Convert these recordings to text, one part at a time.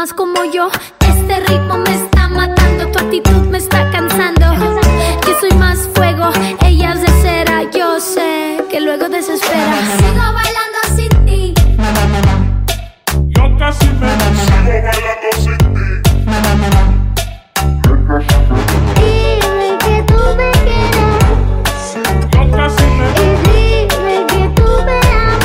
más como yo. Este ritmo me está matando, tu actitud me está cansando. Yo soy más fuego, ella es de cera. Yo sé que luego desespera. Sigo bailando sin ti. Yo casi me sigo bailando sin ti. Dime que tú me quieres. Yo casi me Y dime que tú me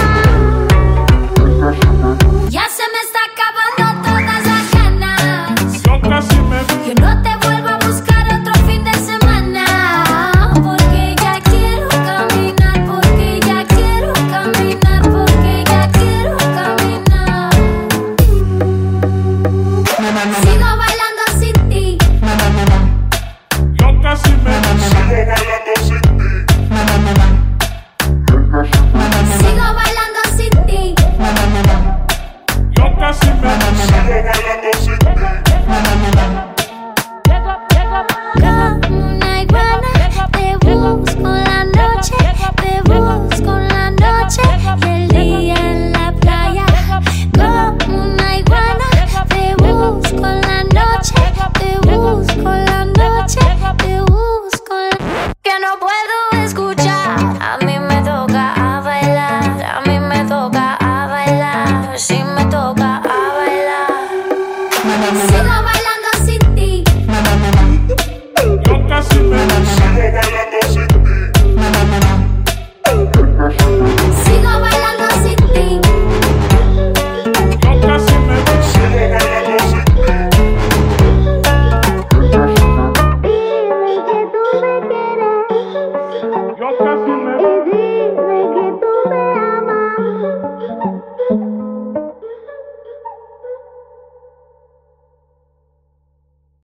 amas. Ya se me está acabando todas las ganas. Yo casi me Yo no te vuelvo a buscar otro fin de semana. Porque ya quiero caminar, porque ya quiero caminar, porque ya quiero caminar. Sigo bailando sin ti. Yo casi me sigo bailando sin ti. Sigo bailando sin ti. Yo casi me sigo bailando sin ti. Como una iguana, te busco en la noche, te busco en la noche y el día en la playa. Como una iguana, te busco en la noche, te busco en la noche, te busco en la... Que no puedo escuchar, a mí me toca a bailar, a mí me toca a bailar, sí me toca a bailar. Sigo bailando sin ti. Yo casi me sigo bailando sin ti. Sigo bailando sin ti. Yo casi me sigo bailando sin ti. Dime que tú me quieres. Yo casi